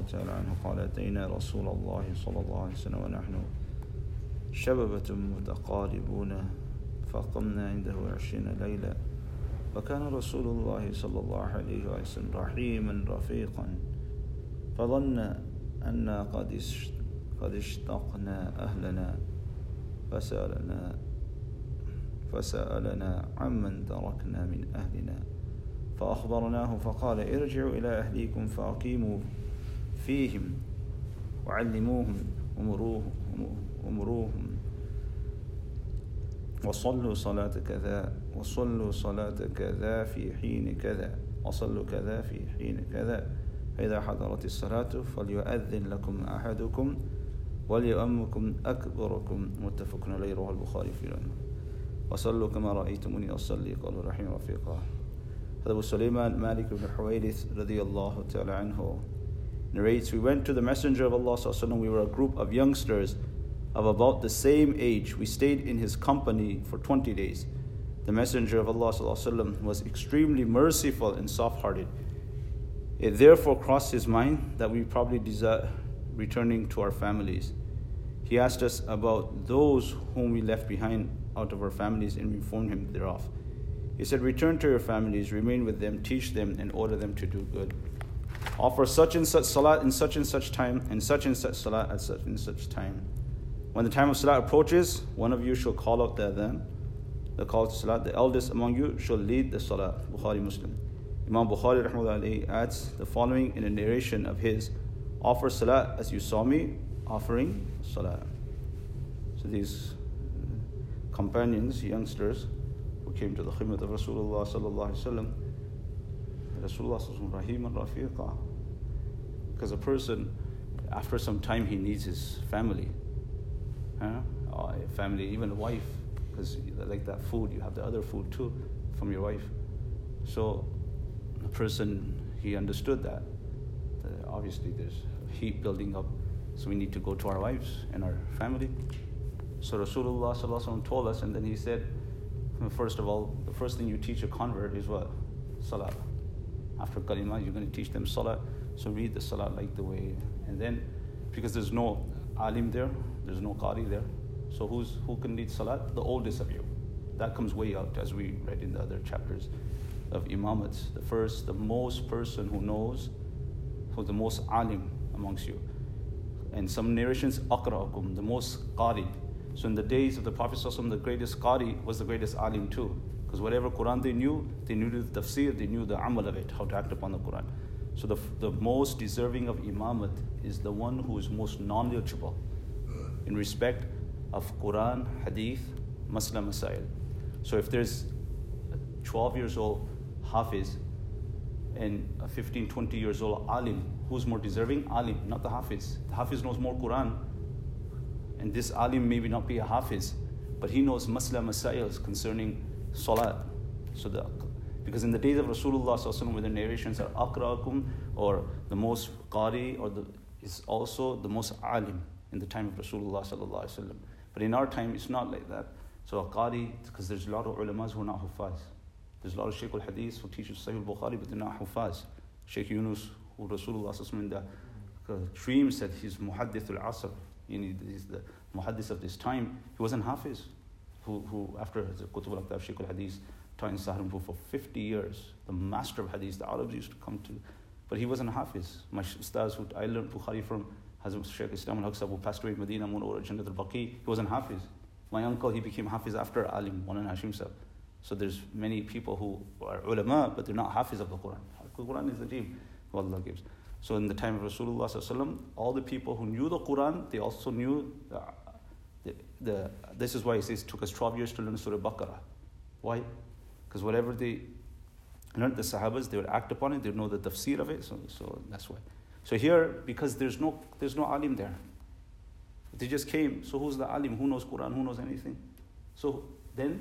تعالى عنه قال أتينا رسول الله صلى الله عليه وسلم ونحن شببة متقاربون فقمنا عنده 20 ليلة وكان رسول الله صلى الله عليه وسلم رحيما رفيقا فظن أن قد اشتقنا أهلنا فسألنا عمن تركنا من أهلنا فأخبرناه فقال ارجعوا إلى أهليكم فأقيموا فيهم وعلموهم أمروهم وصلوا صلاة كذا في حين كذا وصلوا كذا في حين كذا فإذا حضرت الصلاة فليؤذن لكم أحدكم وليؤمكم أكبركم متفق عليه رواه البخاري في العلم وصلوا كما رأيتموني أصلي قالوا رحيم رفيقا. Abu Sulaiman Malik ibn Huwaydith radiyallahu ta'ala anhu narrates, we went to the Messenger of Allah sallallahu alaihi wasallam. We were a group of youngsters of about the same age. We stayed in his company for 20 days. The Messenger of Allah sallallahu alaihi wasallam was extremely merciful and soft-hearted. It therefore crossed his mind that we probably desire returning to our families. He asked us about those whom we left behind out of our families and we informed him thereof. He said, return to your families, remain with them, teach them, and order them to do good. Offer such and such salat in such and such time, and such salat at such and such time. When the time of salat approaches, one of you shall call out the adhan, the call to salat. The eldest among you shall lead the salat. Bukhari Muslim. Imam Bukhari rahmatullahi adds the following in a narration of his: offer salat as you saw me offering salat. So these companions, youngsters, who came to the khidmat of Rasulullah sallallahu alaihi wasallam, Rasulullah sallallahu alaihi wasallam, Rahim and Rafiqa. Because a person, after some time, he needs his family, family, even a wife, because like that food, you have the other food too from your wife. So a person, he understood that obviously there's heat building up, so we need to go to our wives and our family. So Rasulullah sallallahu alaihi wasallam told us, and then he said, first of all, the first thing you teach a convert is what? Salah. After kalima, you're going to teach them salah. So read the salah like the way. And then, because there's no alim there, there's no qari there. So who can lead salat? The oldest of you. That comes way out, as we read in the other chapters of imamats. The most person who knows, who's the most alim amongst you. And some narrations, aqra'akum, the most qari. So in the days of the Prophet ﷺ, the greatest qari was the greatest alim too. Because whatever Quran they knew the tafsir, they knew the amal of it, how to act upon the Quran. So the most deserving of imamat is the one who is most knowledgeable in respect of Quran, hadith, masla masail. So if there's a 12 years old hafiz and a 15, 20 years old alim, who's more deserving? Alim, not the hafiz. The hafiz knows more Quran. And this alim maybe not be a hafiz, but he knows masla masails concerning salat. So because in the days of Rasulullah sallallahu alaihi wasallam, where the narrations are aqra'akum, or the most qari, is also the most alim in the time of Rasulullah sallallahu alaihi wasallam. But in our time, it's not like that. So a qari, because there's a lot of ulamas who are not hufaz. There's a lot of Shaykh al-Hadith who teaches Sahih al-Bukhari, but they're not hufaz. Shaykh Yunus, who Rasulullah sallallahu alaihi wasallam in the dream said he's muhaddith al-asr. He's the muhaddis of this time. He wasn't hafiz, who after Qutb al-Aqtab, Shaykh al-Hadith, taught in Saharanpur for 50 years. The master of hadith, the Arabs used to come to, but he wasn't hafiz. My ustaz who I learned Bukhari from, Hazrat Shaykh Islam al-Haqsab, who passed away in Medina, Munawwara, Jannat al-Baqi, he wasn't hafiz. My uncle, he became hafiz after Alim, Maulana Hashim Sahib. So there's many people who are ulama, but they're not hafiz of the Quran. The Quran is the deen who Allah gives. So in the time of Rasulullah sallallahu alaihi wasallam, all the people who knew the Quran, they also knew this is why he says it took us 12 years to learn Surah Baqarah. Why? Because whatever they learned, the Sahabas, they would act upon it, they would know the tafsir of it, so that's why. So here, because there's no alim there. They just came, so who's the alim? Who knows Quran? Who knows anything? So then,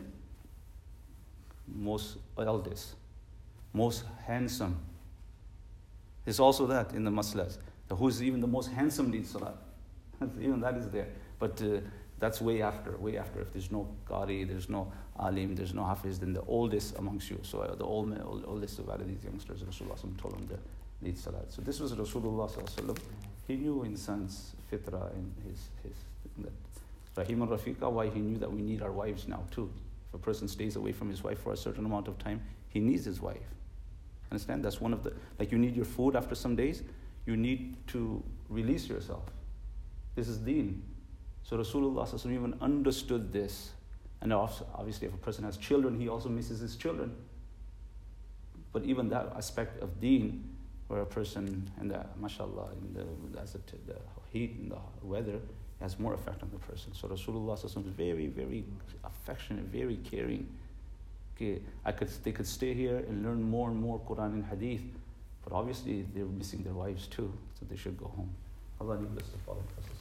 most eldest, most handsome. There's also that in the maslas. Who's even the most handsome leads salat. Even that is there. But that's way after. If there's no qari, there's no alim, there's no hafiz, then the oldest amongst you. So the oldest of all of these youngsters, Rasulullah told them lead salat. So this was Rasulullah sallallahu alaihi wasallam. He knew insan's fitra and his Rahim and Rafiqa, why he knew that we need our wives now too. If a person stays away from his wife for a certain amount of time, he needs his wife. Understand? That's one of the, like you need your food after some days, you need to release yourself. This is deen. So Rasulullah sallallahu alaihi wasallam even understood this. And obviously if a person has children, he also misses his children. But even that aspect of deen, where a person, and the, mashallah, the heat and the weather, has more effect on the person. So Rasulullah sallallahu alaihi wasallam is very, very affectionate, very caring. Okay, they could stay here and learn more and more Quran and Hadith, but obviously they're missing their wives too, so they should go home. Allah needs us to follow us.